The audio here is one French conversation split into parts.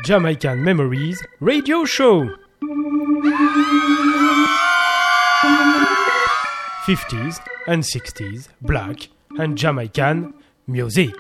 Jamaican Memories Radio Show. 50s and 60s Black and Jamaican music.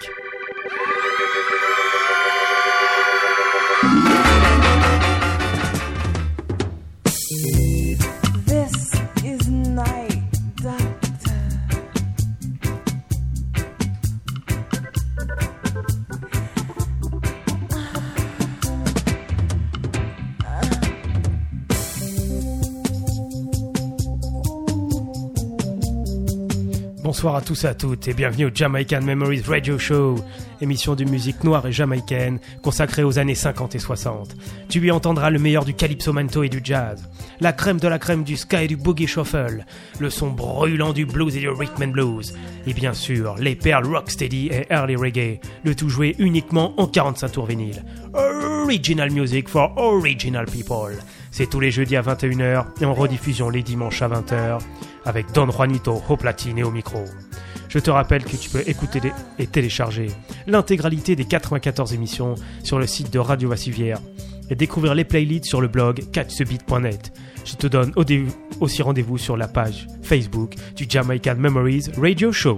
Bonsoir à tous et à toutes et bienvenue au Jamaican Memories Radio Show, émission de musique noire et jamaïcaine consacrée aux années 50 et 60. Tu y entendras le meilleur du calypso manto et du jazz, la crème de la crème du ska et du boogie shuffle, le son brûlant du blues et du rhythm and blues, et bien sûr les perles rocksteady et early reggae, le tout joué uniquement en 45 tours vinyle. Original music for original people. C'est tous les jeudis à 21h et en rediffusion les dimanches à 20h avec Don Juanito au platine et au micro. Je te rappelle que tu peux écouter et télécharger l'intégralité des 94 émissions sur le site de Radio Vassivière et découvrir les playlists sur le blog catchthebeat.net. Je te donne aussi rendez-vous sur la page Facebook du Jamaican Memories Radio Show.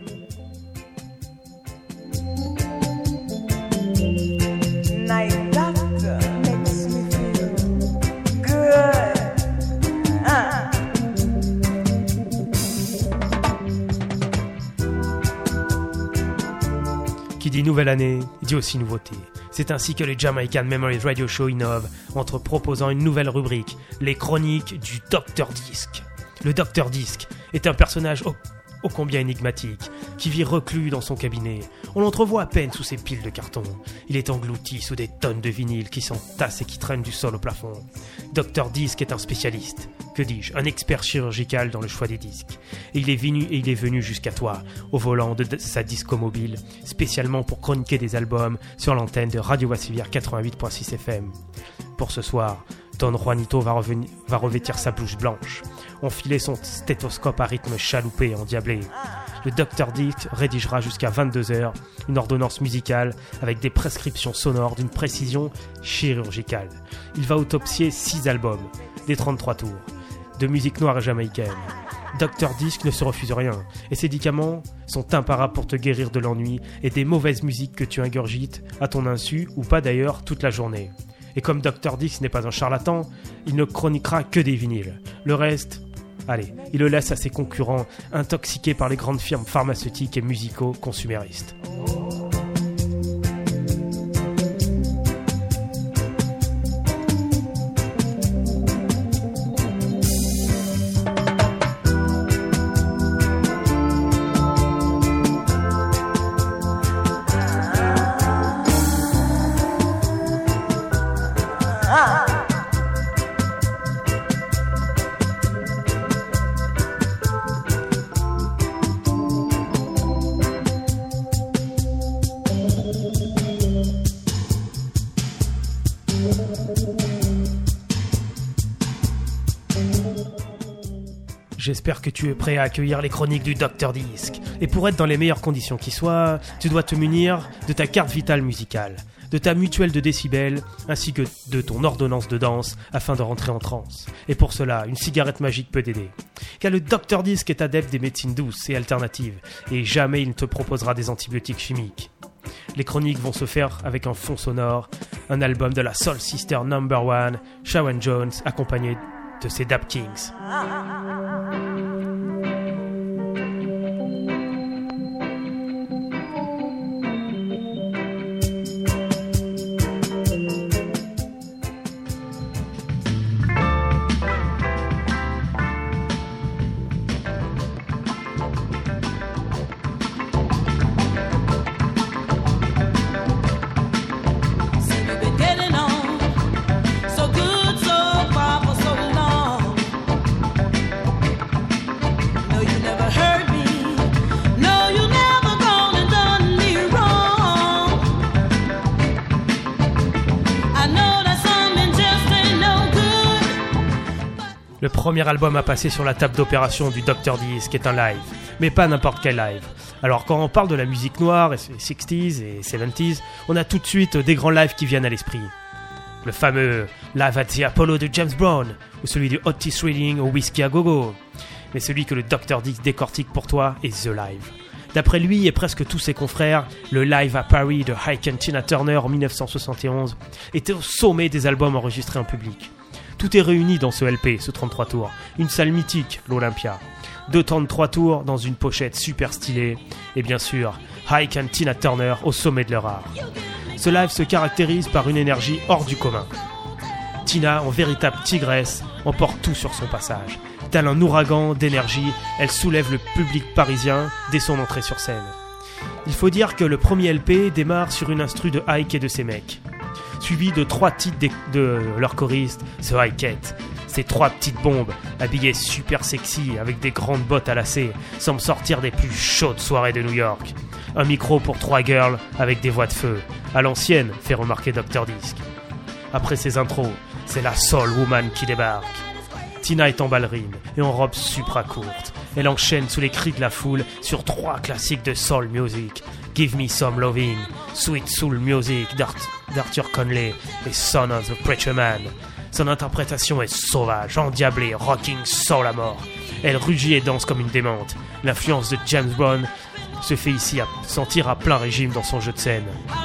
Nouvelle année, dit aussi nouveauté. C'est ainsi que le Jamaican Memories Radio Show innove entre proposant une nouvelle rubrique, les chroniques du Dr Disc. Le Dr Disc est un personnage ô combien énigmatique, qui vit reclus dans son cabinet. On l'entrevoit à peine sous ses piles de carton. Il est englouti sous des tonnes de vinyles qui s'entassent et qui traînent du sol au plafond. Dr Disc est un spécialiste, que dis-je, un expert chirurgical dans le choix des disques. Et il est venu jusqu'à toi, au volant de sa discomobile, spécialement pour chroniquer des albums sur l'antenne de Radio Vassivière 88.6 FM. Pour ce soir, Don Juanito va revêtir sa blouse blanche, enfiler son stéthoscope à rythme chaloupé et endiablé. Le Dr Disc rédigera jusqu'à 22h une ordonnance musicale avec des prescriptions sonores d'une précision chirurgicale. Il va autopsier 6 albums, des 33 tours, de musique noire et jamaïcaine. Dr Disc ne se refuse rien, et ses médicaments sont imparables pour te guérir de l'ennui et des mauvaises musiques que tu ingurgites, à ton insu, ou pas d'ailleurs, toute la journée. Et comme Dr Disc n'est pas un charlatan, il ne chroniquera que des vinyles. Le reste, allez, il le laisse à ses concurrents, intoxiqués par les grandes firmes pharmaceutiques et musicaux consuméristes. J'espère que tu es prêt à accueillir les chroniques du Dr Disc. Et pour être dans les meilleures conditions qui soient, tu dois te munir de ta carte vitale musicale, de ta mutuelle de décibels, ainsi que de ton ordonnance de danse afin de rentrer en transe. Et pour cela, une cigarette magique peut t'aider. Car le Dr Disc est adepte des médecines douces et alternatives, et jamais il ne te proposera des antibiotiques chimiques. Les chroniques vont se faire avec un fond sonore, un album de la Soul Sister No. 1, Sharon Jones, accompagné de ses Dap Kings. Le premier album à passer sur la table d'opération du Dr Disc est un live, mais pas n'importe quel live. Alors quand on parle de la musique noire, et 60s et 70s, on a tout de suite des grands lives qui viennent à l'esprit. Le fameux Live at the Apollo de James Brown, ou celui de Otis Redding au Whiskey à Gogo. Mais celui que le Dr. Disc décortique pour toi est The Live. D'après lui et presque tous ses confrères, le Live à Paris de Ike and Tina Turner en 1971 était au sommet des albums enregistrés en public. Tout est réuni dans ce LP, ce 33 tours. Une salle mythique, l'Olympia. 2 33 tours dans une pochette super stylée. Et bien sûr, Ike and Tina Turner au sommet de leur art. Ce live se caractérise par une énergie hors du commun. Tina, en véritable tigresse, emporte tout sur son passage. Tel un ouragan d'énergie, elle soulève le public parisien dès son entrée sur scène. Il faut dire que le premier LP démarre sur une instru de Ike et de ses mecs, suivi de 3 titres de leur choriste, The Ikeette. Ces 3 petites bombes, habillées super sexy avec des grandes bottes à lacets, semblent sortir des plus chaudes soirées de New York. Un micro pour 3 girls avec des voix de feu, à l'ancienne, fait remarquer Dr. Disc. Après ces intros, c'est la Soul Woman qui débarque. Tina est en ballerine et en robe supra courte. Elle enchaîne sous les cris de la foule sur 3 classiques de soul music. Give Me Some Loving, Sweet Soul Music d'Arthur Conley et Son of the Preacher Man. Son interprétation est sauvage, endiablée, rocking soul à mort. Elle rugit et danse comme une démente. L'influence de James Brown se fait ici sentir à plein régime dans son jeu de scène.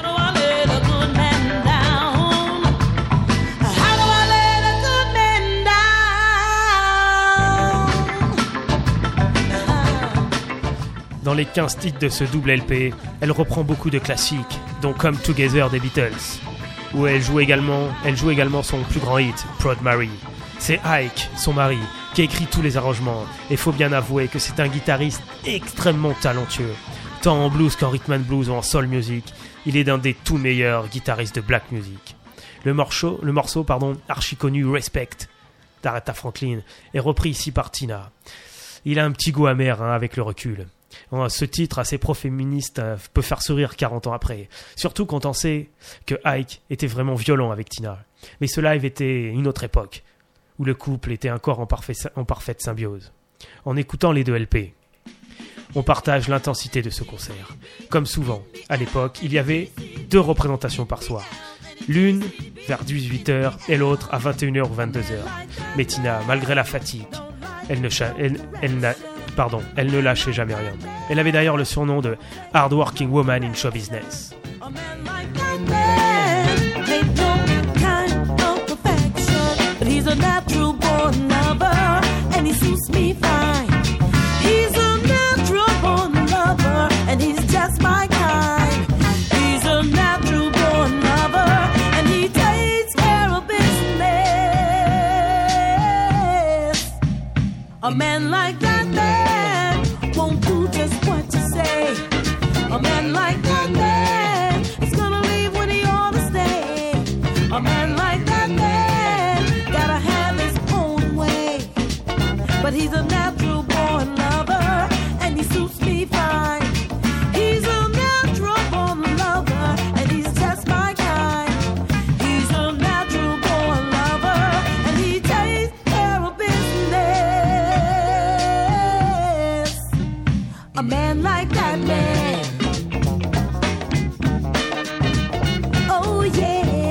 Dans les 15 titres de ce double LP, elle reprend beaucoup de classiques, dont Come Together des Beatles, où elle joue également son plus grand hit, Proud Mary. C'est Ike, son mari, qui a écrit tous les arrangements, et faut bien avouer que c'est un guitariste extrêmement talentueux. Tant en blues qu'en rhythm and blues ou en soul music, il est l'un des tout meilleurs guitaristes de black music. Le morceau, archi connu Respect d'Aretha Franklin, est repris ici par Tina. Il a un petit goût amer avec le recul. Ce titre assez pro-féministe peut faire sourire 40 ans après, surtout quand on sait que Ike était vraiment violent avec Tina. Mais ce live était une autre époque, où le couple était encore en parfaite symbiose. En écoutant les 2 LP, on partage l'intensité de ce concert. Comme souvent, à l'époque, il y avait 2 représentations par soir. L'une vers 18h et l'autre à 21h ou 22h. Mais Tina, malgré la fatigue, elle ne lâchait jamais rien. Elle avait d'ailleurs le surnom de Hard Working Woman in Show Business. A man like that man won't do just what you say. A man like that man is gonna leave when he ought to stay. A man like that man gotta have his own way. But he's a natural born lover and he suits me fine. He's a natural born lover and he's just my kind. He's a natural born lover and he takes care of business. A man like that man. Oh yeah.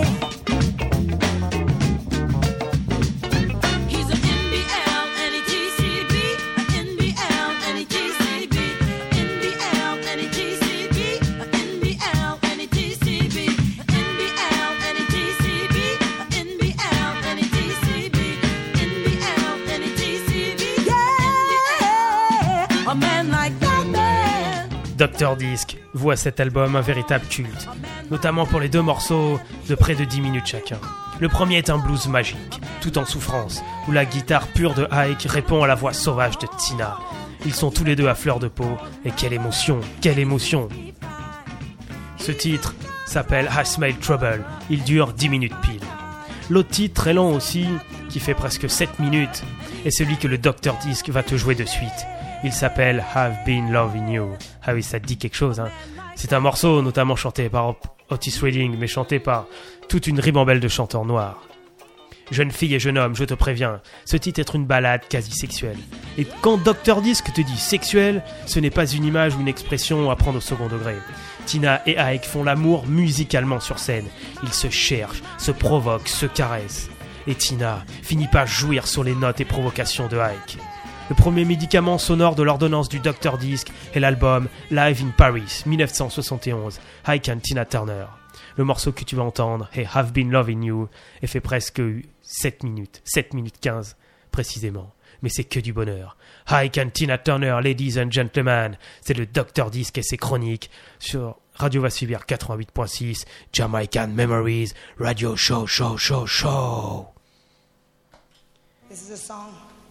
He's an NBL and a GCB, an NBL and a GCB, NBL and a GCB, an NBL and a GCB, NBL and a GCB, NBL and a GCB, NBL and a GCB. Yeah, a man like that. Dr. Disc voit cet album un véritable culte, notamment pour les 2 morceaux de près de 10 minutes chacun. Le premier est un blues magique, tout en souffrance, où la guitare pure de Ike répond à la voix sauvage de Tina. Ils sont tous les 2 à fleur de peau, et quelle émotion, quelle émotion! Ce titre s'appelle I Smell Trouble, il dure 10 minutes pile. L'autre titre, très long aussi, qui fait presque 7 minutes, est celui que le Dr. Disc va te jouer de suite. Il s'appelle Have Been Loving You. Ah oui, ça te dit quelque chose, hein. C'est un morceau notamment chanté par Otis Redding, mais chanté par toute une ribambelle de chanteurs noirs. Jeune fille et jeune homme, je te préviens, ce titre est une balade quasi sexuelle. Et quand Dr Disc te dit sexuel, ce n'est pas une image ou une expression à prendre au second degré. Tina et Ike font l'amour musicalement sur scène. Ils se cherchent, se provoquent, se caressent. Et Tina finit par jouir sur les notes et provocations de Ike. Le premier médicament sonore de l'ordonnance du Dr Disc est l'album Live in Paris, 1971, Ike and Tina Turner. Le morceau que tu vas entendre est Have Been Loving You et fait presque 7 minutes 15 précisément. Mais c'est que du bonheur. Ike and Tina Turner, ladies and gentlemen, c'est le Dr Disc et ses chroniques sur Radio Va Subir 88.6, Jamaican Memories, Radio Show. This is a song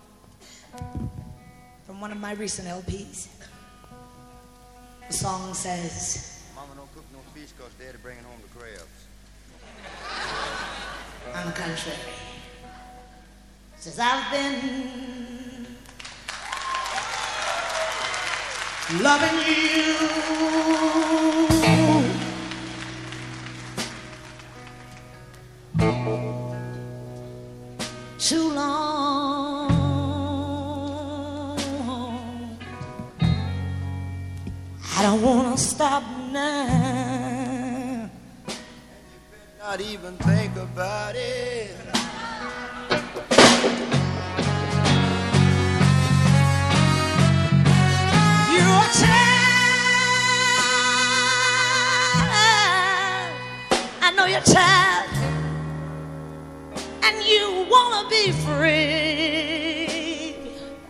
from one of my recent LPs. The song says, Mama don't cook no fish cause Daddy bringing home the crabs. on the contrary, says I've been loving you too long. I don't wanna stop now. Not even think about it. You're a child. I know you're a child, and you wanna be free.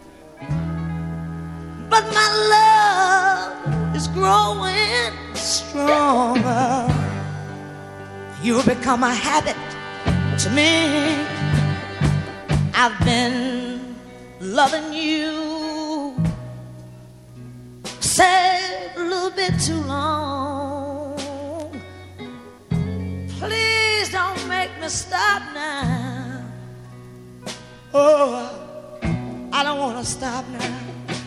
But my love is growing stronger. You've become a habit to me. I've been loving you, say a little bit too long. Please don't make me stop now. Oh, I don't want to stop now.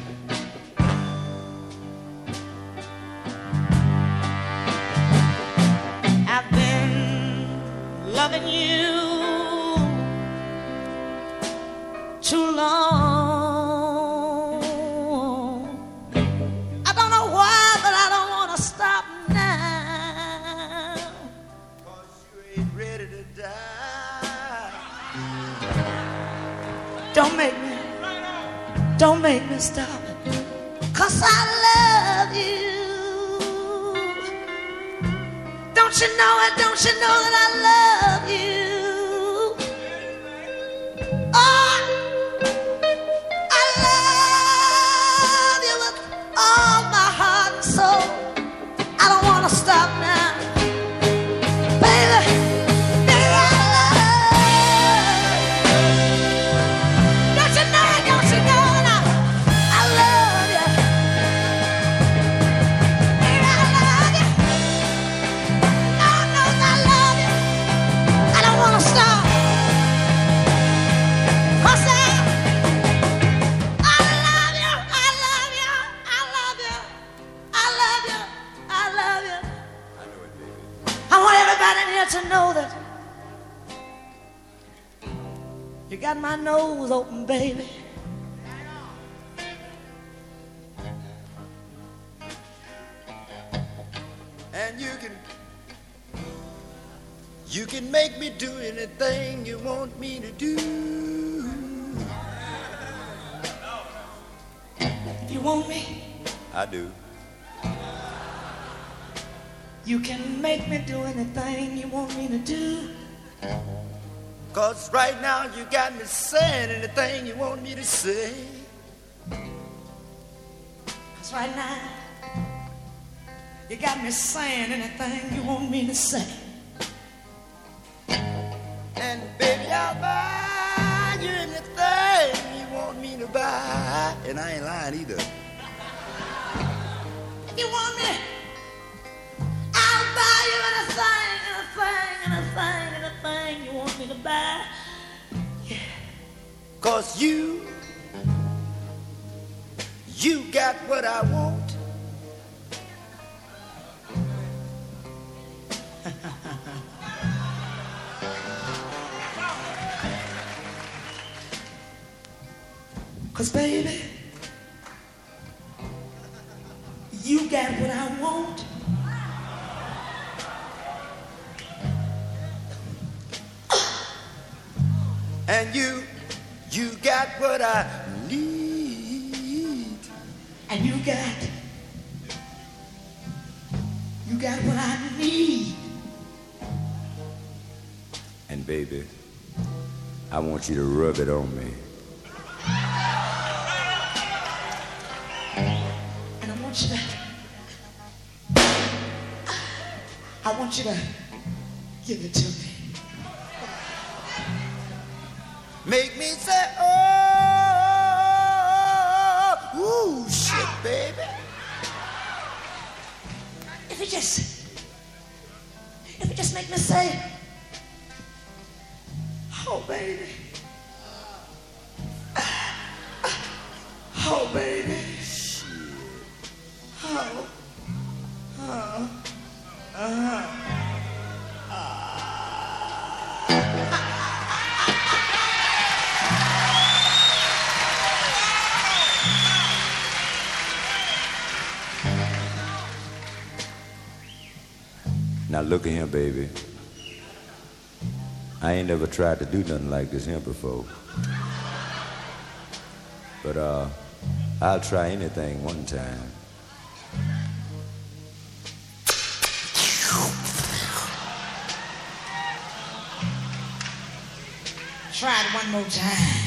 I've been loving you too long. I don't know why, but I don't want to stop now. Cause you ain't ready to die. Don't make me stop. 'Cause I love you. Don't you know it? Don't you know that I love you? Oh, I love you with all my heart and soul. I don't want to stop now. Baby, baby, I love you. Don't you know it? Don't you know it? I love you. Baby, I love you. God knows I love you. I don't want to stop. 'Cause I love you. I love you. I love you. I love you. I love you. I know it, baby. I want everybody in here to know that you got my nose open, baby. And you can make me do anything you want me to do. You want me? I do. You can make me do anything you want me to do. 'Cause right now you got me saying anything you want me to say. 'Cause right now you got me saying anything you want me to say. And baby, I'll buy you anything you want me to buy. And I ain't lying either. You want me? I'll buy you anything, anything, anything, anything you want me to buy. 'Cause you got what I want. 'Cause baby, you got what I want. And you got what I need. And you got what I need. And baby, I want you to rub it on me. And I want you to give it to me. Make me say, oh, ooh, shit, baby. If you just make me say, oh baby, oh baby, Now look at him, baby. I ain't never tried to do nothing like this here before. But I'll try anything one time. try it one more time.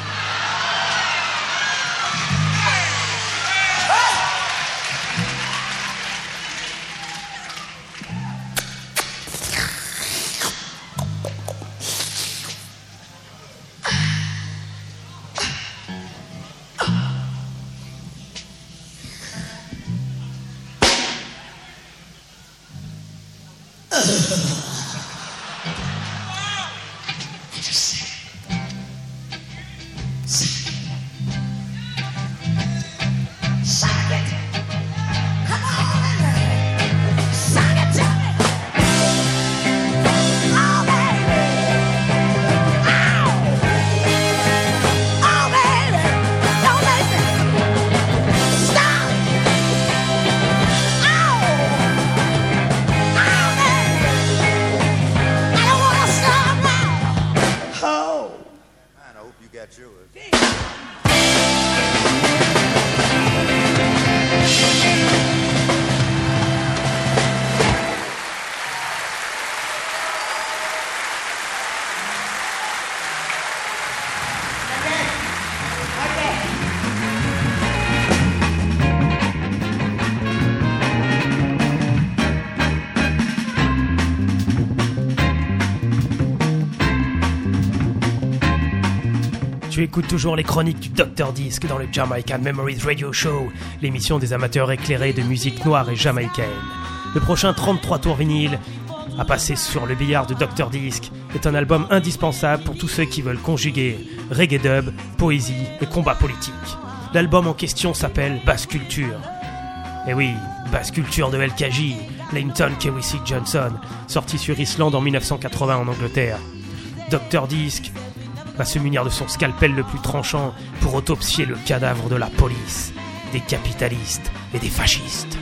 Tu écoutes toujours les chroniques du Dr Disc dans le Jamaican Memories Radio Show, l'émission des amateurs éclairés de musique noire et jamaïcaine. Le prochain 33 tours vinyle à passer sur le billard de Dr Disc est un album indispensable pour tous ceux qui veulent conjuguer reggae dub, poésie et combat politique. L'album en question s'appelle Bass Culture. Et oui, Bass Culture de LKJ, Leighton Kewisi Johnson, sorti sur Island en 1980 en Angleterre. Dr Disc va se munir de son scalpel le plus tranchant pour autopsier le cadavre de la police, des capitalistes et des fascistes.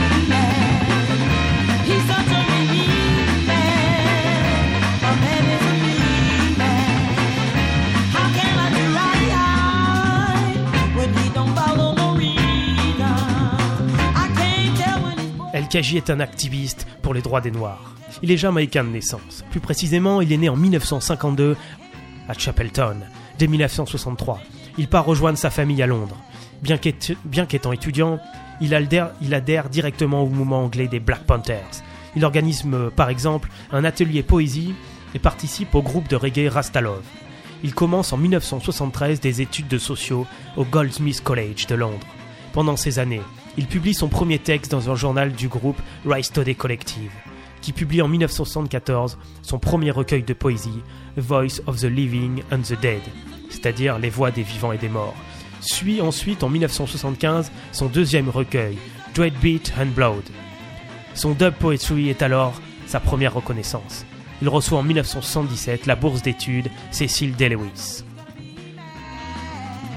LKJ est un activiste pour les droits des Noirs. Il est jamaïcain de naissance. Plus précisément, il est né en 1952 à Chapelton. Dès 1963, il part rejoindre sa famille à Londres. Bien qu'étant étudiant, il adhère directement au mouvement anglais des Black Panthers. Il organise par exemple un atelier poésie et participe au groupe de reggae Rastalove. Il commence en 1973 des études de sociaux au Goldsmiths College de Londres. Pendant ces années, il publie son premier texte dans un journal du groupe Rise Today Collective, qui publie en 1974 son premier recueil de poésie, A Voice of the Living and the Dead, c'est-à-dire les voix des vivants et des morts. Suit ensuite en 1975 son deuxième recueil, Dread Beat and Blood. Son dub poetry est alors sa première reconnaissance. Il reçoit en 1977 la bourse d'études Cecil D. Lewis.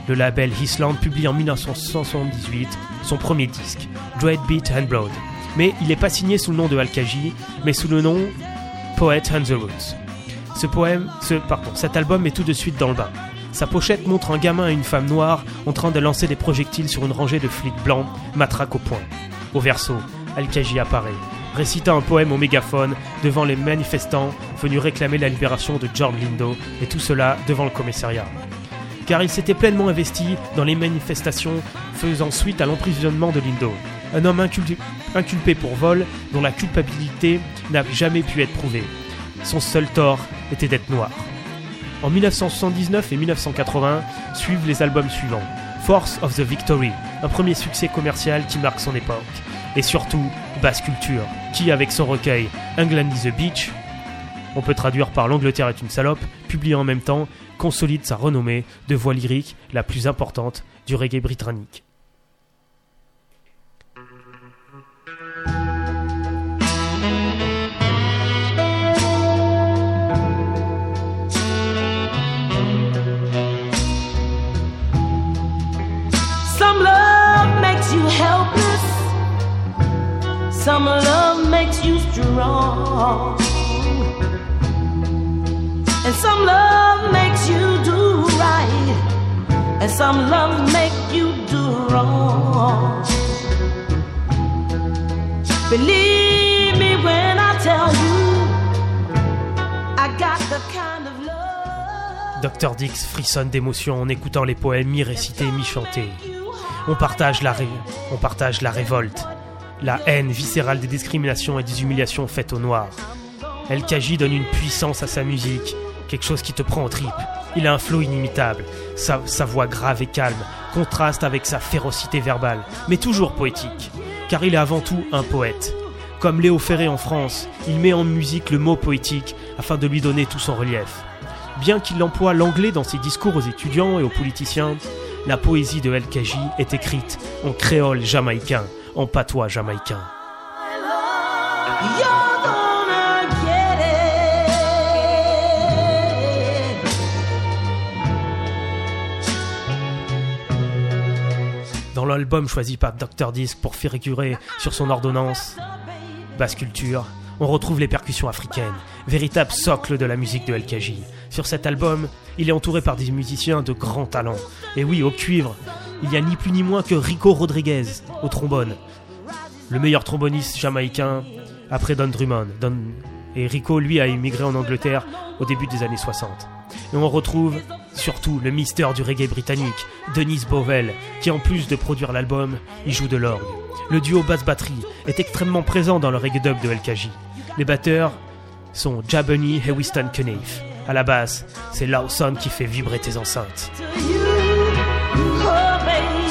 Le label Island publie en 1978 son premier disque, Dread Beat and Blood. Mais il n'est pas signé sous le nom de Al-Khaji, mais sous le nom Poet and the Roots. Cet album est tout de suite dans le bain. Sa pochette montre un gamin et une femme noire en train de lancer des projectiles sur une rangée de flics blancs, matraque au poing. Au verso, Al-Khaji apparaît, récitant un poème au mégaphone devant les manifestants venus réclamer la libération de George Lindo, et tout cela devant le commissariat. Car il s'était pleinement investi dans les manifestations faisant suite à l'emprisonnement de Lindo, un homme inculpé pour vol dont la culpabilité n'a jamais pu être prouvée. Son seul tort était d'être noir. En 1979 et 1980 suivent les albums suivants. Force of the Victory, un premier succès commercial qui marque son époque. Et surtout, Bass Culture, qui avec son recueil England is a Beach, on peut traduire par L'Angleterre est une salope, publié en même temps, consolide sa renommée de voix lyrique la plus importante du reggae britannique. Some love makes you helpless. Some love makes you strong. And some love makes you do right. And some love make you do wrong. Believe me when I tell you, I got the kind of love. Dr. Dix frissonne d'émotion en écoutant les poèmes mi-récités, mi-chantés. On partage la révolte, la haine viscérale des discriminations et des humiliations faites aux Noirs. Al-Khaji donne une puissance à sa musique, quelque chose qui te prend aux tripes. Il a un flow inimitable, sa voix grave et calme contraste avec sa férocité verbale, mais toujours poétique, car il est avant tout un poète. Comme Léo Ferré en France, il met en musique le mot poétique afin de lui donner tout son relief. Bien qu'il emploie l'anglais dans ses discours aux étudiants et aux politiciens, la poésie de Al-Khaji est écrite en créole jamaïcain, en patois jamaïcain. You're gonna get it. Dans l'album choisi par Dr. Disc pour figurer sur son ordonnance, Bass Culture, on retrouve les percussions africaines, véritable socle de la musique de Al-Khaji. Sur cet album, il est entouré par des musiciens de grand talent. Et oui, au cuivre, il n'y a ni plus ni moins que Rico Rodriguez au trombone, le meilleur tromboniste jamaïcain après Don Drummond. Et Rico, lui, a immigré en Angleterre au début des années 60. Et on retrouve surtout le mystère du reggae britannique, Dennis Bovell, qui en plus de produire l'album, il joue de l'orgue. Le duo basse-batterie est extrêmement présent dans le reggae dub de Al-Khaji. Les batteurs sont Jabunny et Winston Cunniff. À la basse, c'est Lawson qui fait vibrer tes enceintes. To you, oh baby,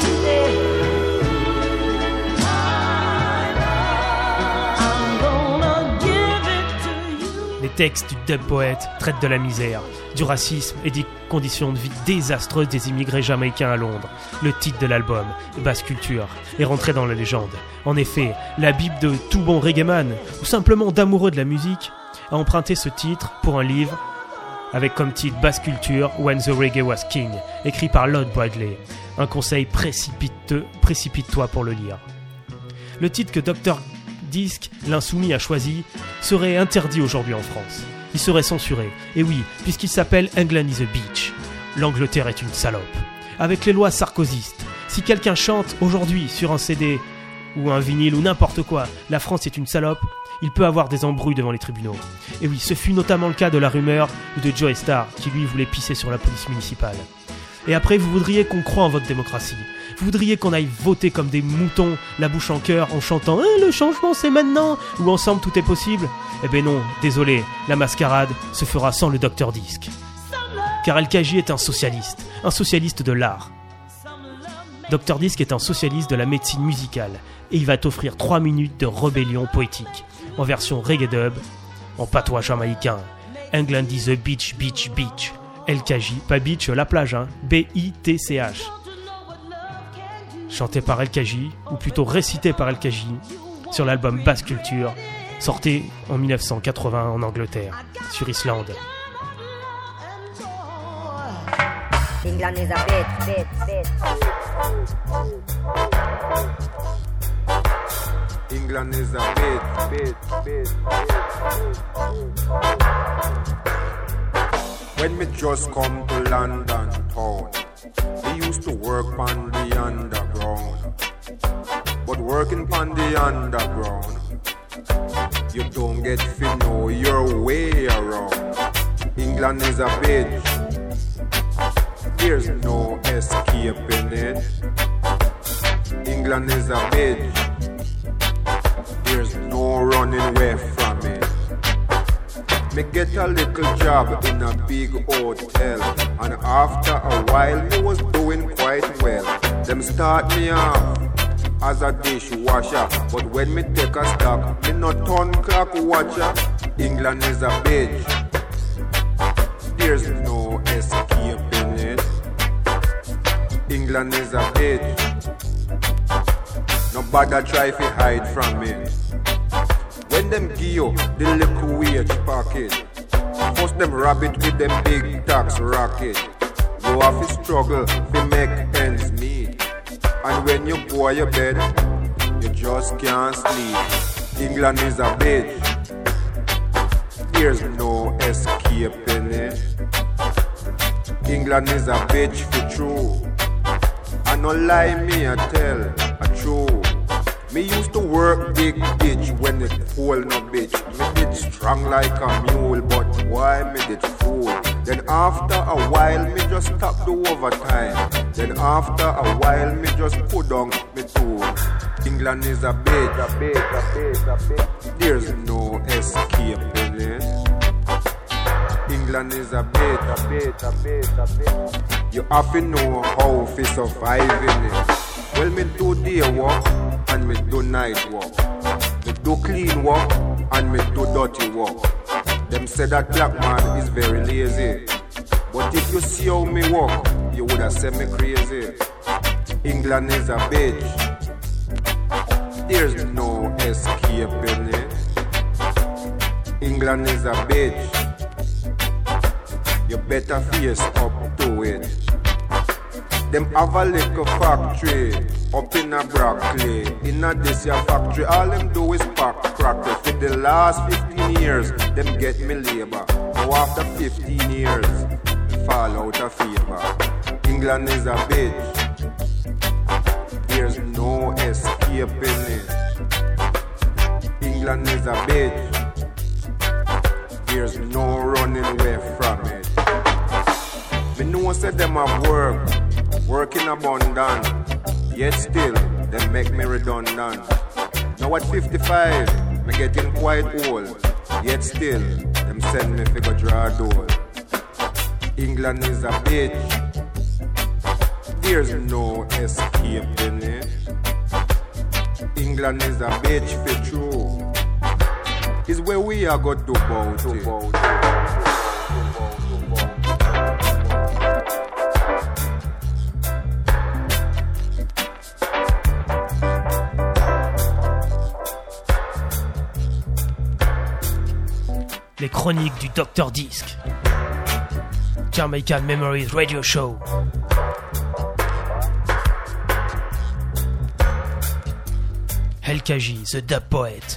I'm gonna give it to you. Les textes du dub poète traitent de la misère, du racisme et des conditions de vie désastreuses des immigrés jamaïcains à Londres. Le titre de l'album, Bass Culture, est rentré dans la légende. En effet, la Bible de tout bon reggaeman, ou simplement d'amoureux de la musique, a emprunté ce titre pour un livre avec comme titre Bass Culture, When the Reggae Was King, écrit par Lord Bradley. Un conseil précipite-toi pour le lire. Le titre que Dr. Disc, l'insoumis, a choisi serait interdit aujourd'hui en France. Il serait censuré. Et oui, puisqu'il s'appelle England is a Beach. L'Angleterre est une salope. Avec les lois sarkozystes, si quelqu'un chante aujourd'hui sur un CD ou un vinyle ou n'importe quoi, la France est une salope, il peut avoir des embrouilles devant les tribunaux. Et oui, ce fut notamment le cas de La Rumeur ou de Joey Starr, qui lui voulait pisser sur la police municipale. Et après, vous voudriez qu'on croie en votre démocratie. Vous voudriez qu'on aille voter comme des moutons, la bouche en cœur, en chantant « le changement c'est maintenant !» ou « ensemble tout est possible !» Eh ben non, désolé, la mascarade se fera sans le Dr. Disc. Car Al-Khaji est un socialiste de l'art. Dr. Disc est un socialiste de la médecine musicale, et il va t'offrir 3 minutes de rébellion poétique, en version reggae dub, en patois jamaïcain. England is a beach, beach, beach. Al-Khaji, pas beach, la plage, hein. B-I-T-C-H. Chanté par Al-Khaji, ou plutôt récité par Al-Khaji, sur l'album Bass Culture, sorti en 1980 en Angleterre, sur Island. England is a bitch. England is a bitch. When me just come to London town, me used to work on the underground. But working on the underground, you don't get to know your way around. England is a bitch. There's no escaping it. England is a bitch. There's no running away from it. Me get a little job in a big hotel, and after a while me was doing quite well. Them start me off as a dishwasher, but when me take a stock, me not turn clock watcher. England is a bitch. There's no escaping it. England is a bitch. Nobody try to hide from it. When them give you the little wage packet, first them rob it with them big tax racket. You have to struggle to make ends meet, and when you go to your bed, you just can't sleep. England is a bitch. There's no escaping it. England is a bitch for true. I no lie me I tell a true. Me used to work big bitch when it cold no bitch. Me did strong like a mule, but why me did fool? Then after a while me just stop the overtime. Then after a while me just put down me tool. England is a bitch. There's no escaping it. England is a bitch. You have to know how to survive in it. Well, me do day work and me do night work. Me do clean work and me do dirty work. Them say that black man is very lazy, but if you see how me work, you would have said me crazy. England is a bitch. There's no escaping it. England is a bitch. You better face up to it. Them have a little factory up in a Brockley. In a this year factory, all them do is pack crackers. For the last 15 years, them get me labor. Now after 15 years, they fall out of favor. England is a bitch. There's no escaping it. England is a bitch. There's no running away from it. Me know say them have work in abundance, yet still they make me redundant. Now at 55, me getting quite old, yet still them send me figure draw door. England is a bitch. There's no escaping it. England is a bitch for true. Is where we are got to bout it. Les chroniques du Dr. Disc. Jamaican Memories Radio Show. Helkaji, the dub poet.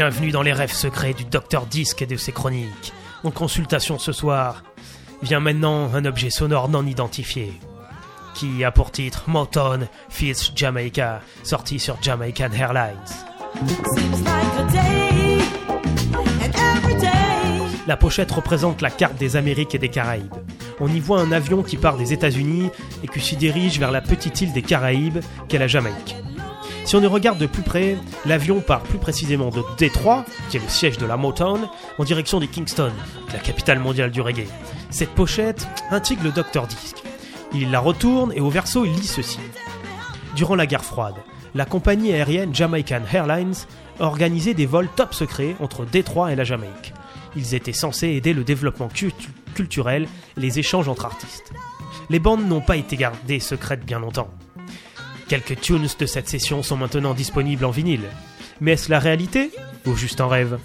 Bienvenue dans les rêves secrets du Dr Disc et de ses chroniques. En consultation ce soir, vient maintenant un objet sonore non identifié, qui a pour titre Motown Feats Jamaica, sorti sur Jamaican Airlines. La pochette représente la carte des Amériques et des Caraïbes. On y voit un avion qui part des États-Unis et qui se dirige vers la petite île des Caraïbes qu'est la Jamaïque. Si on y regarde de plus près, l'avion part plus précisément de Détroit, qui est le siège de la Motown, en direction de Kingston, la capitale mondiale du reggae. Cette pochette intrigue le Dr Disc. Il la retourne et au verso il lit ceci. Durant la guerre froide, la compagnie aérienne Jamaican Airlines a organisé des vols top secrets entre Détroit et la Jamaïque. Ils étaient censés aider le développement culturel et les échanges entre artistes. Les bandes n'ont pas été gardées secrètes bien longtemps. Quelques tunes de cette session sont maintenant disponibles en vinyle. Mais est-ce la réalité ou juste un rêve?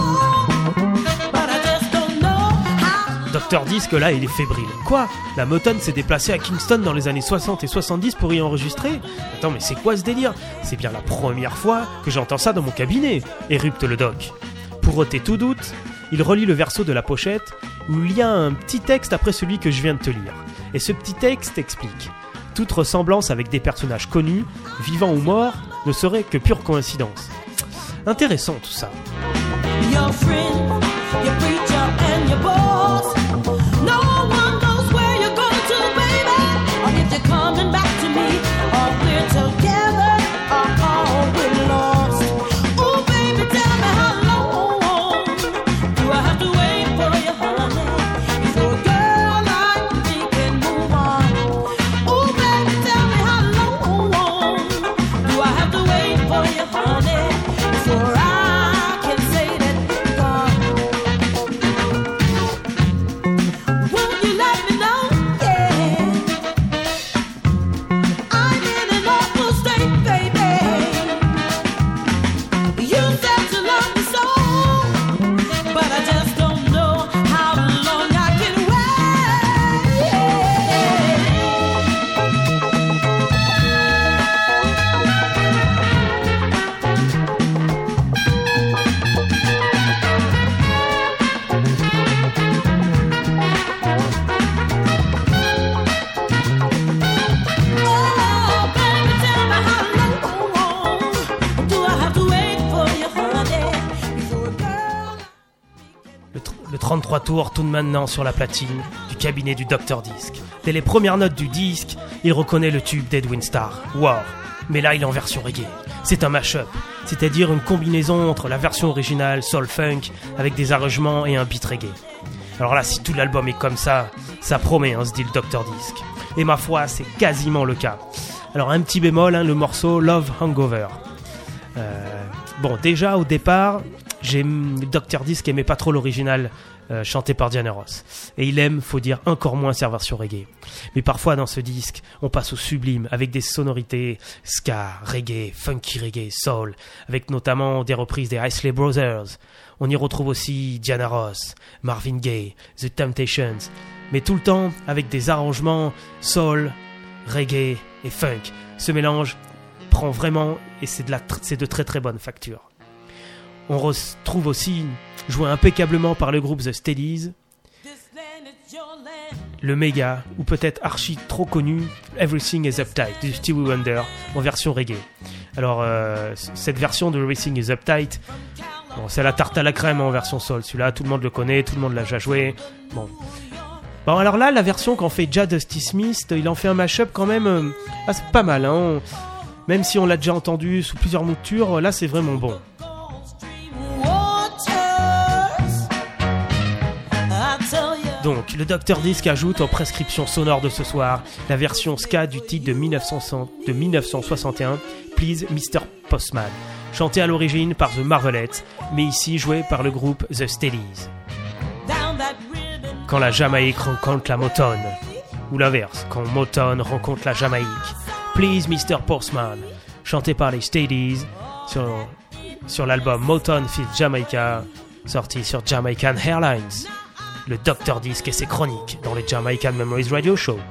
Dr Disc là il est fébrile. Quoi? La Motown s'est déplacée à Kingston dans les années 60 et 70 pour y enregistrer? Attends mais c'est quoi ce délire? C'est bien la première fois que j'entends ça dans mon cabinet, érupte le doc. Pour ôter tout doute, il relit le verso de la pochette où il y a un petit texte après celui que je viens de te lire. Et ce petit texte explique: toute ressemblance avec des personnages connus, vivants ou morts, ne serait que pure coïncidence. Intéressant tout ça. Your friend, your preacher and your boss. No one knows where you're going to, baby, or if you're coming back to me, or we're together, or we're lost. Oh, baby, tell me how long do I have to wait for you, honey, before a girl like me can move on? Oh, baby, tell me how long do I have to wait for you, honey, before I can say that you're gone? Won't you let me know? Yeah, I'm in an awful state, baby. You said to love me so, but I just don't know how long I can wait. Oh, baby, tell me how long do I have to wait for you, honey, before a girl. Le 33 tours tourne maintenant sur la platine du cabinet du Dr Disc. Dès les premières notes du disque, il reconnaît le tube d'Edwin Starr, War. Mais là, il est en version reggae. C'est un mash-up, c'est-à-dire une combinaison entre la version originale soul-funk avec des arrangements et un beat reggae. Alors là, si tout l'album est comme ça promet, se dit le Dr Disc. Et ma foi, c'est quasiment le cas. Alors un petit bémol, le morceau Love Hangover. Bon, déjà au départ, le Dr Disc aimait pas trop l'original chanté par Diana Ross. Et il aime, faut dire, encore moins sa version reggae. Mais parfois dans ce disque, on passe au sublime avec des sonorités ska, reggae, funky reggae, soul, avec notamment des reprises des Isley Brothers. On y retrouve aussi Diana Ross, Marvin Gaye, The Temptations, mais tout le temps avec des arrangements soul, reggae et funk. Ce mélange prend vraiment, et c'est de très très bonne facture. On retrouve aussi, joué impeccablement par le groupe The Steadies, le méga, ou peut-être archi trop connu, Everything is Uptight, de Stevie Wonder, en version reggae. Alors, cette version de Everything is Uptight, bon, c'est la tarte à la crème en version soul. Celui-là, tout le monde le connaît, tout le monde l'a déjà joué. Bon, alors là, la version qu'en fait Jah Dusty Smith, il en fait un mash-up quand même c'est pas mal. Même si on l'a déjà entendu sous plusieurs moutures, là, c'est vraiment bon. Donc, le Dr Disc ajoute aux prescriptions sonores de ce soir la version ska du titre de 1961, Please Mr. Postman, chanté à l'origine par The Marvelettes, mais ici joué par le groupe The Steadies. Quand la Jamaïque rencontre la Motown, ou l'inverse, quand Motown rencontre la Jamaïque, Please Mr. Postman, chanté par les Steadies sur l'album Motown Feats Jamaica, sorti sur Jamaican Airlines. Le Dr Disc et ses chroniques dans le Jamaican Memories Radio Show.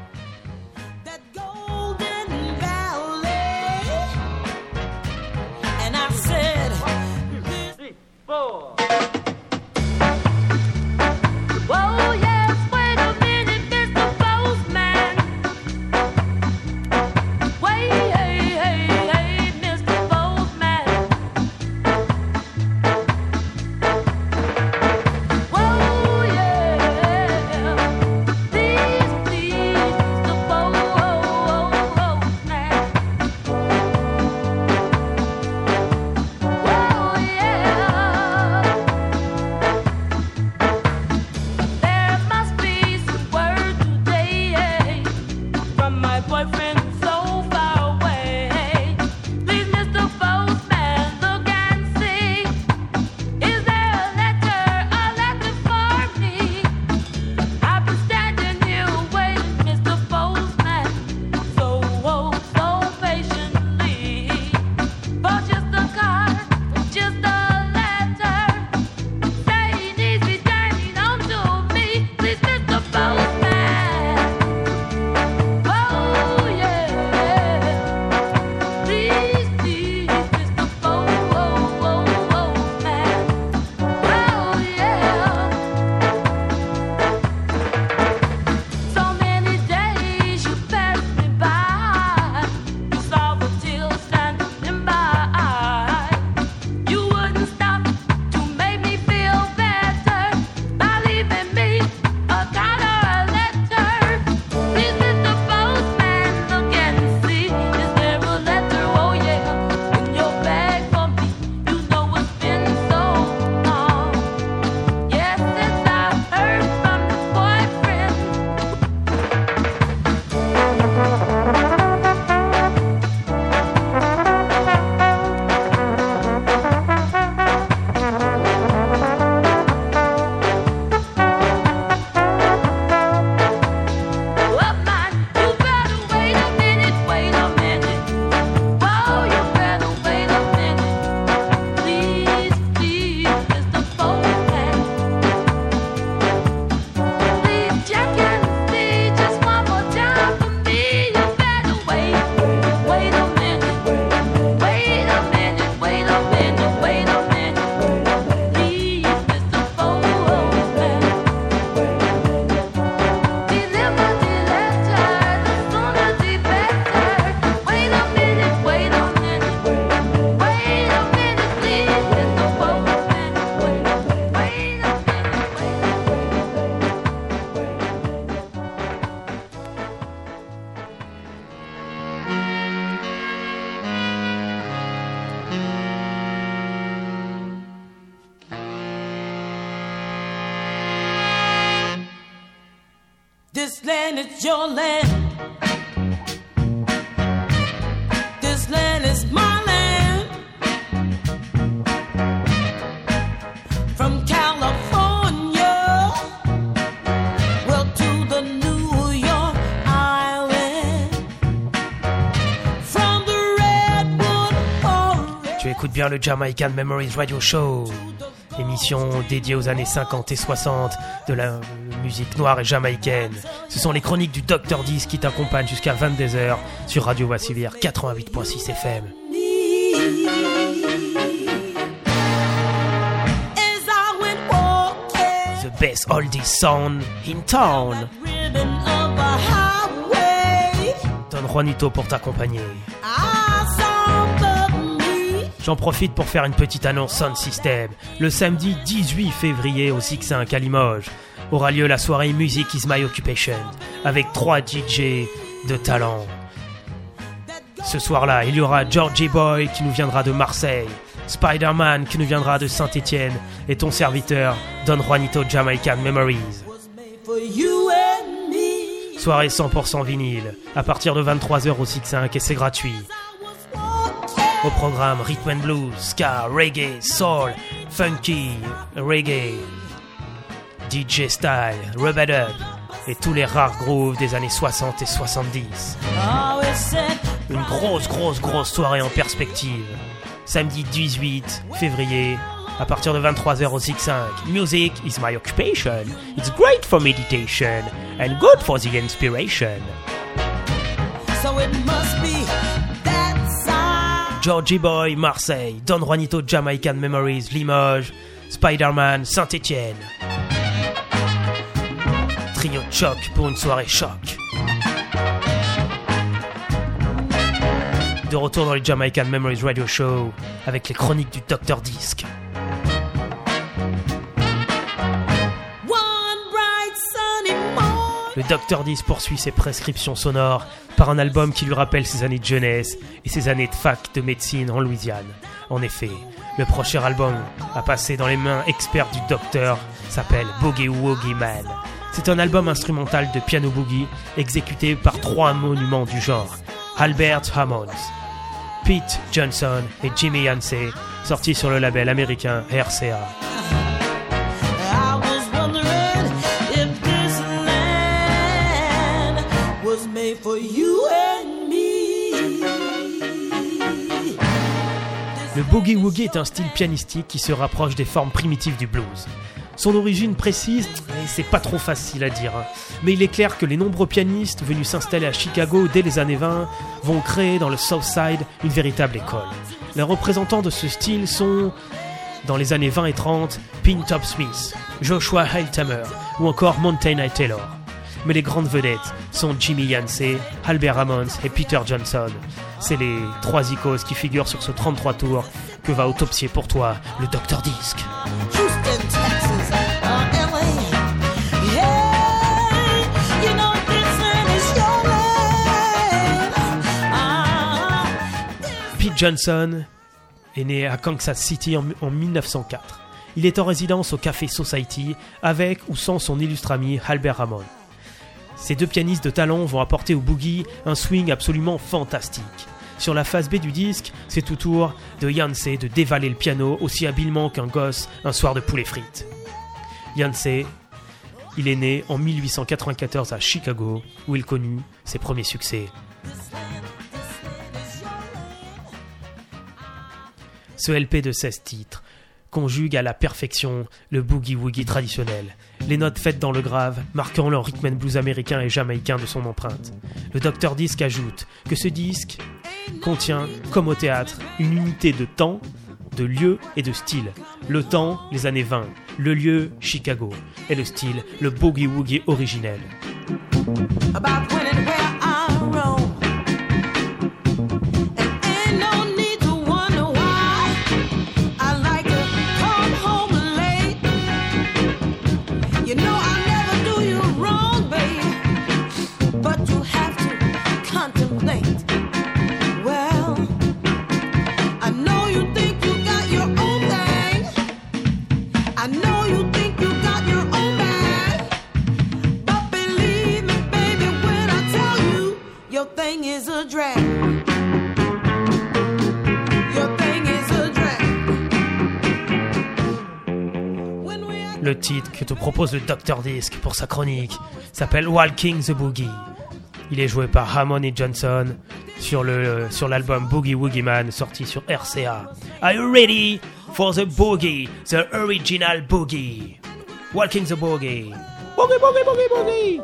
This land is your land. This land is my land. From California, well, to the New York Island. From the Redwood Forest. Tu écoutes bien le Jamaican Memories Radio Show, émission dédiée aux années 50 et 60 de la musique noire et jamaïcaine. Ce sont les chroniques du Dr. Disc qui t'accompagnent jusqu'à 22h sur Radio Vassivière 88.6 FM. The best oldies sound in town. Don Juanito pour t'accompagner. J'en profite pour faire une petite annonce Sound System. Le samedi 18 février au 6-5 à Limoges aura lieu la soirée Music is My Occupation avec 3 DJ de talent. Ce soir-là, il y aura Georgie Boy qui nous viendra de Marseille, Spider-Man qui nous viendra de Saint-Étienne et ton serviteur Don Juanito Jamaican Memories. Soirée 100% vinyle à partir de 23h au 6-5 et c'est gratuit. Au programme Rhythm and Blues, Ska, Reggae, Soul, Funky, Reggae, DJ Style, Rub It Up et tous les rares grooves des années 60 et 70. Une grosse soirée en perspective. Samedi 18 février à partir de 23h au 6-5. Music is my occupation. It's great for meditation and good for the inspiration. So it must be that side. Georgie Boy, Marseille. Don Juanito Jamaican Memories, Limoges. Spider-Man, Saint-Étienne. Trio de choc pour une soirée choc. De retour dans les Jamaican Memories Radio Show avec les chroniques du Dr. Disc. Le Dr. Disc poursuit ses prescriptions sonores par un album qui lui rappelle ses années de jeunesse et ses années de fac de médecine en Louisiane. En effet, le prochain album à passer dans les mains expertes du docteur s'appelle Boogie Woogie Man. C'est un album instrumental de piano boogie exécuté par 3 monuments du genre. Albert Hammond, Pete Johnson et Jimmy Yancey, sortis sur le label américain RCA. Le boogie woogie est un style pianistique qui se rapproche des formes primitives du blues. Son origine précise, c'est pas trop facile à dire, mais il est clair que les nombreux pianistes venus s'installer à Chicago dès les années 20 vont créer dans le South Side une véritable école. Les représentants de ce style sont, dans les années 20 et 30, Pin Top Smith, Joshua Hightower ou encore Montana Taylor. Mais les grandes vedettes sont Jimmy Yancey, Albert Hammond et Peter Johnson. C'est les 3 icônes qui figurent sur ce 33 tours que va autopsier pour toi le Dr. Disc. Houston, Texas, LA. Yeah, you know this land is your land. Pete Johnson est né à Kansas City en 1904. Il est en résidence au Café Society avec ou sans son illustre ami Albert Hammond. Ces 2 pianistes de talent vont apporter au boogie un swing absolument fantastique. Sur la face B du disque, c'est au tour de Yancey de dévaler le piano aussi habilement qu'un gosse un soir de poulet frites. Yancey, il est né en 1894 à Chicago, où il connut ses premiers succès. Ce LP de 16 titres conjugue à la perfection le boogie-woogie traditionnel, les notes faites dans le grave marquant le rhythm and blues américain et jamaïcain de son empreinte. Le Dr. Disc ajoute que ce disque contient, comme au théâtre, une unité de temps, de lieu et de style. Le temps, les années 20, le lieu, Chicago, et le style, le boogie-woogie originel. About when and where I roam. And ain't no need to wonder why I like to come home late. You know I never do you wrong, babe, but you have to contemplate. Well, I know you think you got your own thing. I know you think you got your own bag. But believe me, Le titre que te propose le Dr. Disc pour sa chronique s'appelle Walking the Boogie. Il est joué par Hammond et Johnson sur l'album Boogie Woogie Man sorti sur RCA. Are you ready for the boogie, the original boogie? Walking the Boogie. Boogie, boogie, boogie, boogie.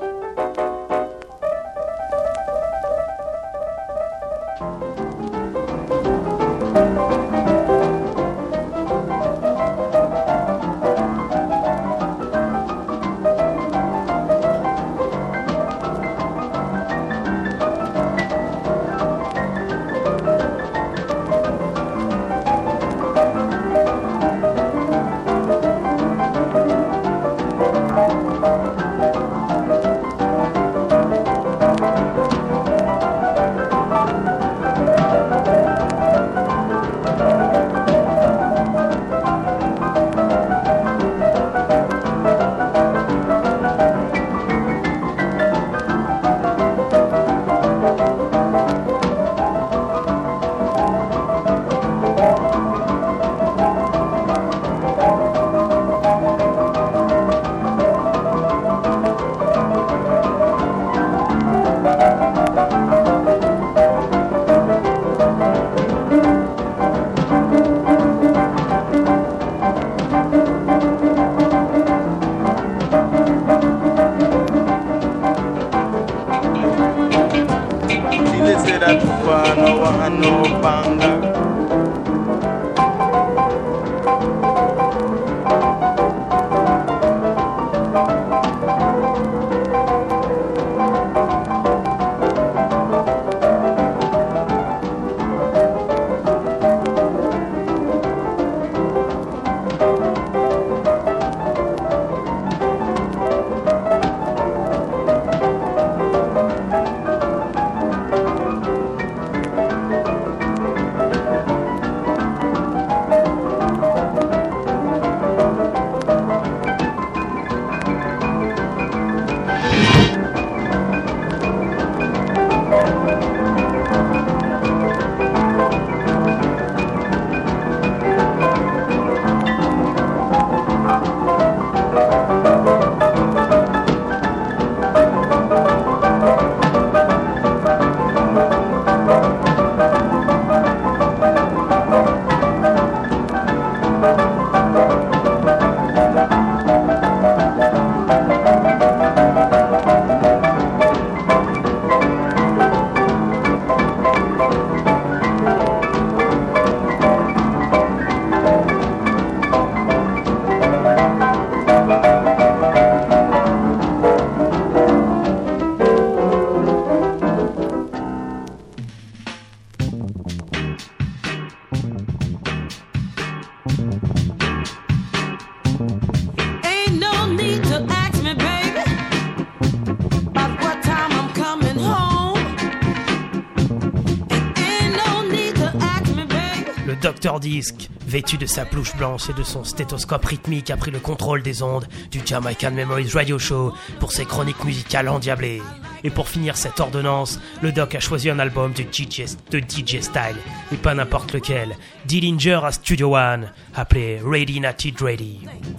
Dr. Disc, vêtu de sa peluche blanche et de son stéthoscope rythmique, a pris le contrôle des ondes du Jamaican Memories Radio Show pour ses chroniques musicales endiablées. Et pour finir cette ordonnance, le Doc a choisi un album de DJ Style, et pas n'importe lequel, Dillinger à Studio One, appelé Ready Natty Ready.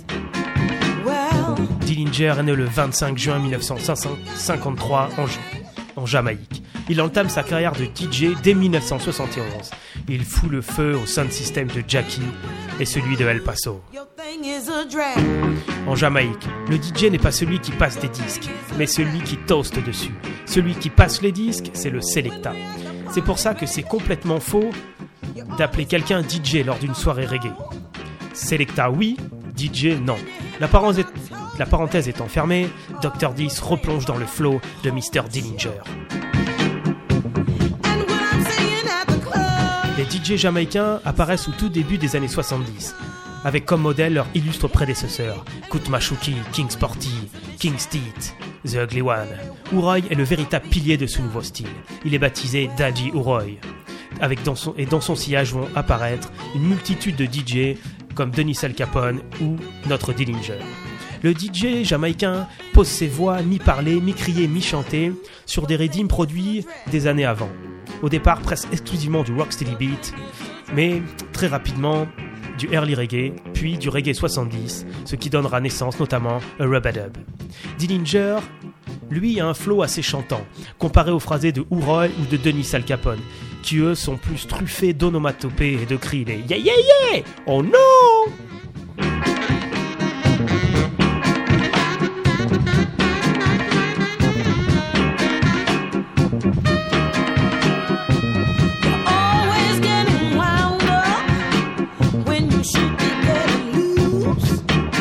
Dillinger est né le 25 juin 1953 en Jamaïque. Il entame sa carrière de DJ dès 1971. Il fout le feu au sound system de Jackie et celui de El Paso. En Jamaïque, le DJ n'est pas celui qui passe des disques, mais celui qui toast dessus. Celui qui passe les disques, c'est le selecta. C'est pour ça que c'est complètement faux d'appeler quelqu'un DJ lors d'une soirée reggae. Selecta oui, DJ non. La parenthèse étant fermée, Dr. Disc replonge dans le flow de Mr. Dillinger. Les DJ jamaïcains apparaissent au tout début des années 70, avec comme modèle leurs illustres prédécesseurs, Kut Mashuki, King Sporty, King Steet, The Ugly One. Uroy est le véritable pilier de ce nouveau style. Il est baptisé Daddy Uroy. Dans son sillage vont apparaître une multitude de DJ comme Denis Al Capone ou notre Dillinger. Le DJ jamaïcain pose ses voix mi-parlées, mi-criées, mi-chantées sur des rythmes produits des années avant. Au départ presque exclusivement du rocksteady beat, mais très rapidement du early reggae, puis du reggae 70, ce qui donnera naissance notamment à Rub-a-Dub. Dillinger, lui, a un flow assez chantant, comparé aux phrasés de Houroy ou de Denis Al Capone, qui eux sont plus truffés d'onomatopées et de cris, des yeah yeah yeah, oh non! Always getting wound up when you should be getting loose.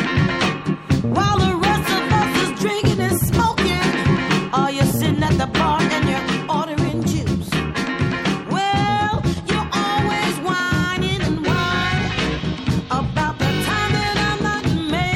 While the rest of us is drinking and smoking, or you're sitting at the bar and you're ordering juice. Well, you're always whining and whining about the time that I'm not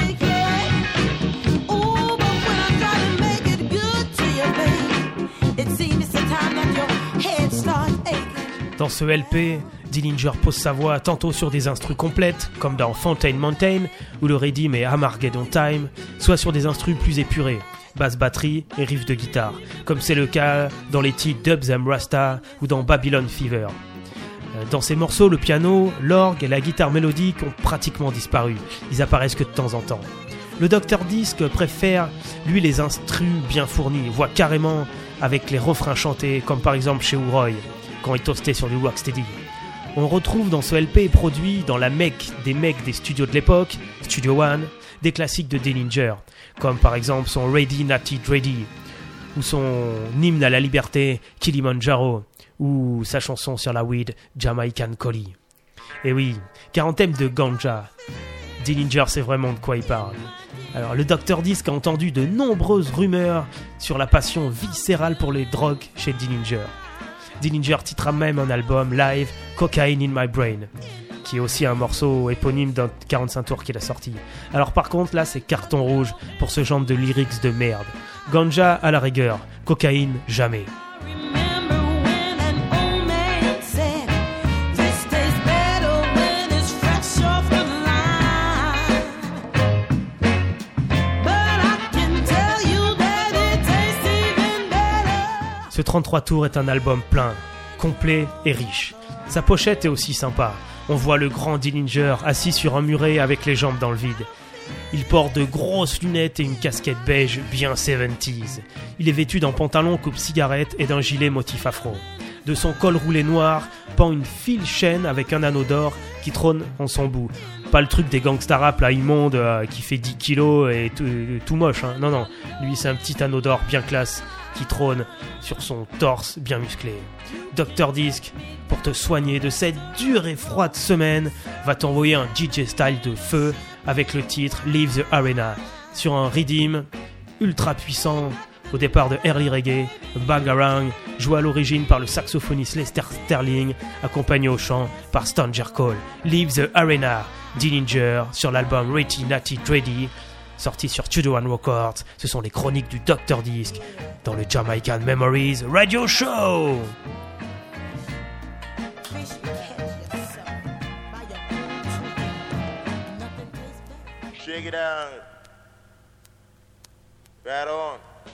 making. Ooh, but when I try to make it good to you, baby, it seems it's the time that your head starts aching. Dans ce LP, Dillinger pose sa voix tantôt sur des instrus complètes, comme dans Fontaine Mountain, où le rythme est Armageddon Time, soit sur des instrus plus épurés, basse batterie et riff de guitare, comme c'est le cas dans les titres Dub Them Rasta ou dans Babylon Fever. Dans ces morceaux, le piano, l'orgue et la guitare mélodique ont pratiquement disparu, ils apparaissent que de temps en temps. Le Dr Disc préfère, lui, les instrus bien fournis, voire carrément avec les refrains chantés, comme par exemple chez Houroy, quand il toastait sur du Rocksteady. On retrouve dans ce LP produit dans la mecque des studios de l'époque, Studio One, des classiques de Dillinger, comme par exemple son Ready Natty Dready, ou son hymne à la liberté Kilimanjaro, ou sa chanson sur la weed Jamaican Collie. Et oui, car en thème de ganja, Dillinger sait vraiment de quoi il parle. Alors le Dr Disc a entendu de nombreuses rumeurs sur la passion viscérale pour les drogues chez Dillinger. Dillinger titrera même un album live, Cocaine in My Brain, qui est aussi un morceau éponyme d'un 45 tours qu'il a sorti. Alors par contre, là, c'est carton rouge pour ce genre de lyrics de merde. Ganja à la rigueur, cocaïne jamais. Remember when an old man said, "This tastes better when it's fresh off the line." But I can tell you that it tastes even better. Ce 33 tours est un album plein, complet et riche. Sa pochette est aussi sympa. On voit le grand Dillinger assis sur un muret avec les jambes dans le vide. Il porte de grosses lunettes et une casquette beige bien 70s. Il est vêtu d'un pantalon coupe cigarette et d'un gilet motif afro. De son col roulé noir pend une file chaîne avec un anneau d'or qui trône en son bout. Pas le truc des gangsta rap là immonde qui fait 10 kilos et tout moche. Hein. Non, lui c'est un petit anneau d'or bien classe qui trône sur son torse bien musclé. Dr Disc, pour te soigner de cette dure et froide semaine, va t'envoyer un DJ style de feu avec le titre Leave the Arena sur un rhythm ultra puissant au départ de early reggae, Bangarang, joué à l'origine par le saxophoniste Lester Sterling, accompagné au chant par Stanger Cole. Leave the Arena, Dillinger sur l'album Ready Natty Dready, sorti sur Studio One Records. Ce sont les chroniques du Dr Disc dans le Jamaican Memories Radio Show. Shake it out. Right on.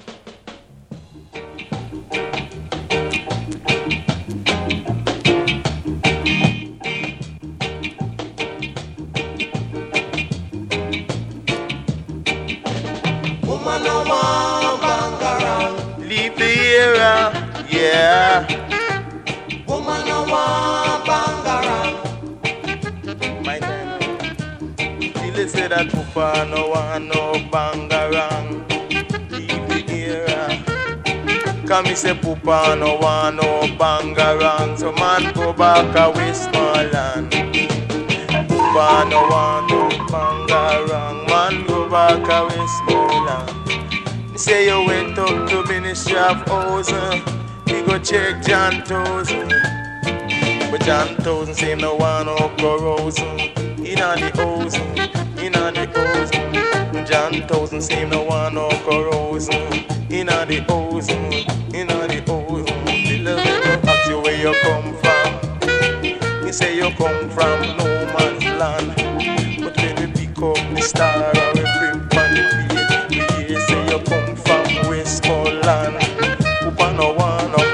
Woman, no more bang leave the era, yeah. Woman, no more bang my time. Till say that Papa no want no bangarang. Leave the era. Come me say Papa no want no bangarang. So man go back a Westmoreland. Papa no want no bangarang. Man go back a Westmoreland. Me say you went up to Ministry of Housing. We go check John Tozen. But John Tozen say no want no corrosion. Inna the ozone, inna the ozone. John Tozen say no want no corrosion. Inna the ozone, inna the ozone. The little ask you where you come from. He say you come from no man's land. But when we pick up the star and we flip on the page, we say you come from Westmoreland. Upa no want no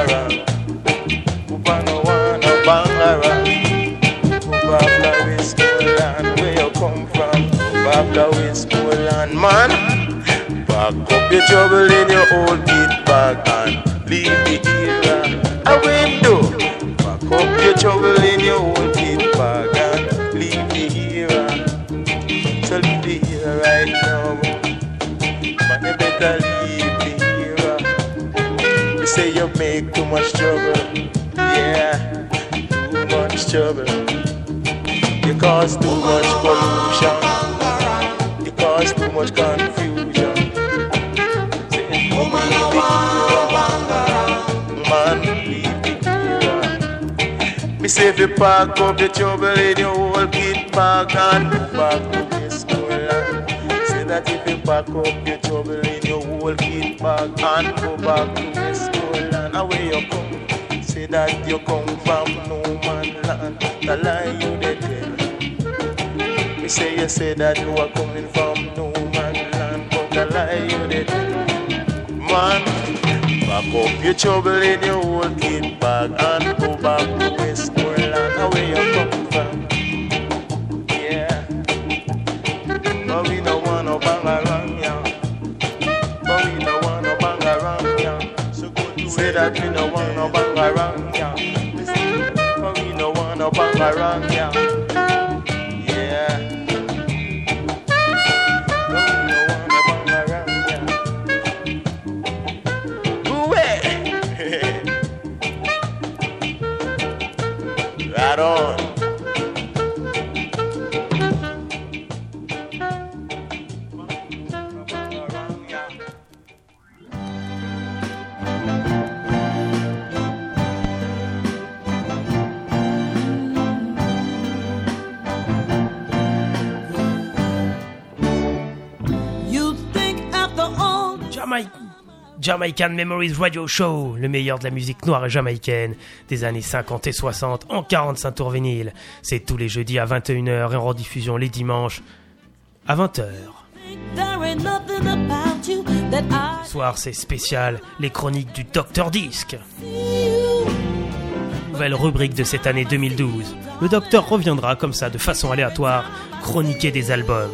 bangarang. Upa no want no bangarang. Upa fly Westmoreland. Pack up your trouble in your old kit bag and leave the era a window. Pack up your trouble in your old kit bag and leave the era. So leave the era right now, but you better leave the era. You say you make too much trouble, yeah, too much trouble. You cause too much pollution, you cause too much confusion. Woman, man, leave the era. Me say if you pack up your trouble in your whole kit bag and go back to your school land. Say that if you pack up your trouble in your whole kit bag and go back to your school land, away you come. Say that you come from no man land. The lie you dey tell. Me say you say that you are coming from no man land, but the lie you dey tell. Man, pack up your trouble in your whole kit bag and go back to Westmoreland, where you come from. Yeah, but we don't want no bang around, yeah. But we don't want no bang around, yeah. So go to say that we don't want no bang around, yeah. But we don't want no bang around, yeah. Yeah. Right on. You think after all Jamaican Memories Radio Show, le meilleur de la musique noire et jamaïcaine des années 50 et 60 en 45 tours vinyle. C'est tous les jeudis à 21h et en rediffusion les dimanches à 20h. there ain't nothing about you that I Ce soir, c'est spécial, les chroniques du Dr Disc. Nouvelle rubrique de cette année 2012. Le docteur reviendra comme ça, de façon aléatoire, chroniquer des albums.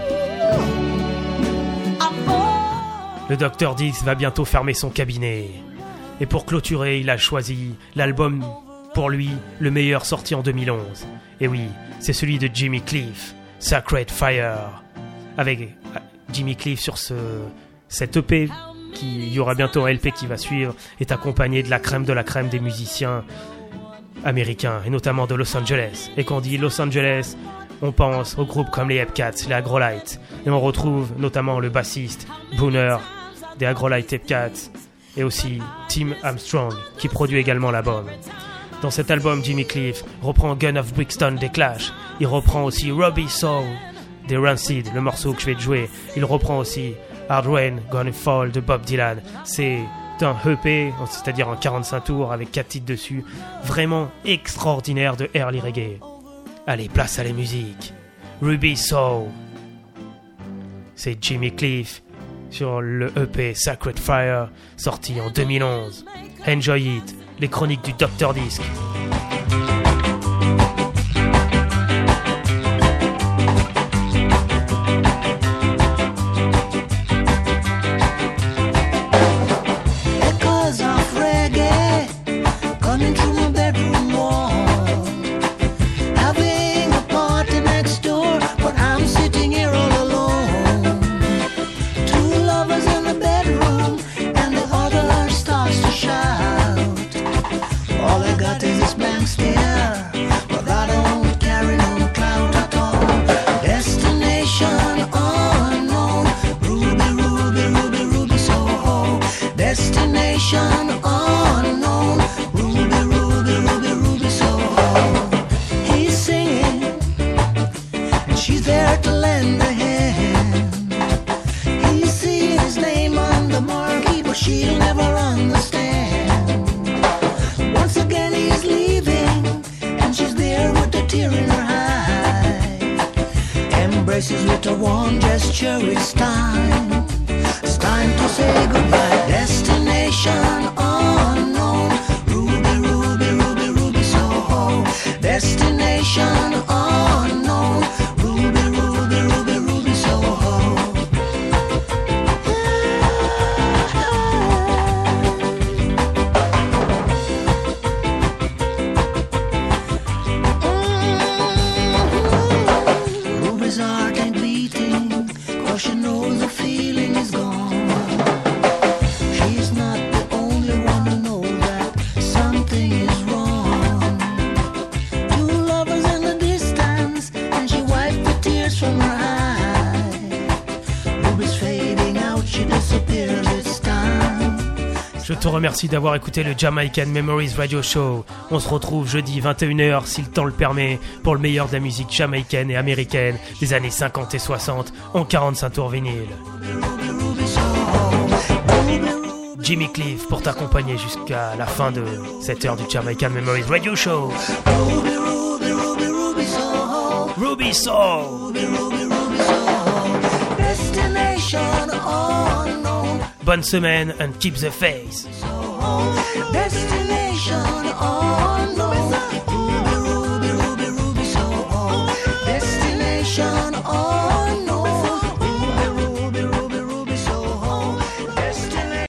Le Dr Disc va bientôt fermer son cabinet. Et pour clôturer, il a choisi l'album, pour lui, le meilleur sorti en 2011. Et oui, c'est celui de Jimmy Cliff, Sacred Fire. Avec Jimmy Cliff sur cette EP, il y aura bientôt un LP qui va suivre, est accompagné de la crème des musiciens américains, et notamment de Los Angeles. Et quand on dit Los Angeles, on pense aux groupes comme les Hepcats, les Agrolites. Et on retrouve notamment le bassiste Booner des Agrolite Hepcats, et aussi Tim Armstrong, qui produit également l'album. Dans cet album, Jimmy Cliff reprend Gun of Brixton des Clash. Il reprend aussi Robbie Soul des Rancid, le morceau que je vais te jouer. Il reprend aussi Hard Rain Gonna Fall de Bob Dylan. C'est un EP, c'est-à-dire en 45 tours avec 4 titres dessus, vraiment extraordinaire de early reggae. Allez, place à la musique. Ruby Soul. C'est Jimmy Cliff sur le EP Sacred Fire, sorti en 2011. Enjoy it, les chroniques du Dr Disc. Echoes of reggae coming through my bedroom wall. Having a party next door, but I'm sitting here all alone. Two lovers in the bedroom, and the other starts to shout. All I got is this blank stare, but I don't carry no clout at all. Destination unknown, Ruby, Ruby, Ruby, Ruby, Soho. Destination unknown, Ruby, Ruby, Ruby, Ruby, Soho. He's singing, and she's there to lend a hand. He's seeing his name on the marquee, but she'll never understand. Once again he's leaving, and she's there with a tear in her eye. Embraces with a warm gesture, it's time. It's time to say goodbye. Destination unknown, Ruby, Ruby, Ruby, Ruby, Soho. Destination unknown, Ruby, Ruby, Ruby, Ruby, Soho. Je te remercie d'avoir écouté le Jamaican Memories Radio Show. On se retrouve jeudi 21h si le temps le permet pour le meilleur de la musique jamaïcaine et américaine des années 50 et 60 en 45 tours vinyle. Jimmy Cliff pour t'accompagner jusqu'à la fin de cette heure du Jamaican Memories Radio Show. Ruby Soul. Bonne semaine and keep the faith. Destination